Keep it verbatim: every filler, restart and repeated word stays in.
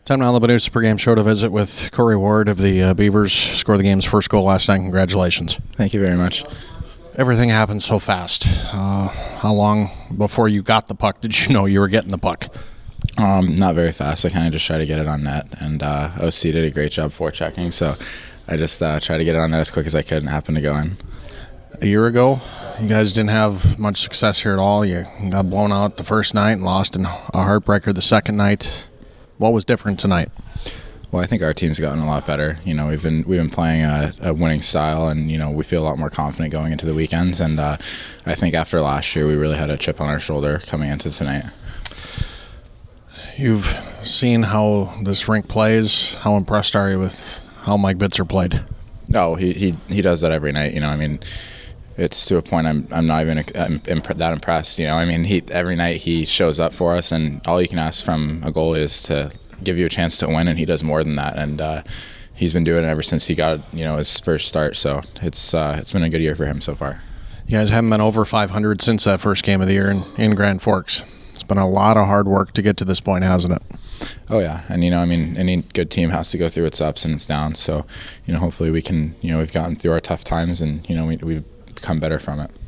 Time now, the Banu Super Game Show to visit with Corey Ward of the uh, Beavers. Scored the game's first goal last night. Congratulations. Thank you very much. Everything happened so fast. Uh, how long before you got the puck did you know you were getting the puck? Um, not very fast. I kind of just tried to get it on net, and uh, O C did a great job forechecking, so I just uh, tried to get it on net as quick as I could and happened to go in. A year ago, you guys didn't have much success here at all. You got blown out the first night and lost in a heartbreaker the second night. What was different tonight? Well, I think our team's gotten a lot better. You know, we've been we've been playing a, a winning style, and you know we feel a lot more confident going into the weekends. And uh, I think after last year, we really had a chip on our shoulder coming into tonight. You've seen how this rink plays. How impressed are you with how Mike Bitzer played? Oh, he he he does that every night. You know, I mean, it's to a point I'm I'm not even I'm imp- that impressed. You know, I mean, he every night he shows up for us, and all you can ask from a goalie is to give you a chance to win, and he does more than that. And uh, he's been doing it ever since he got you know his first start. So it's uh, it's been a good year for him so far. You guys haven't been over five hundred since that first game of the year in, in Grand Forks. It's been a lot of hard work to get to this point, hasn't it? Oh yeah, and you know, I mean, any good team has to go through its ups and its downs. So, you know, hopefully we can, you know, we've gotten through our tough times, and you know, we, we've come better from it.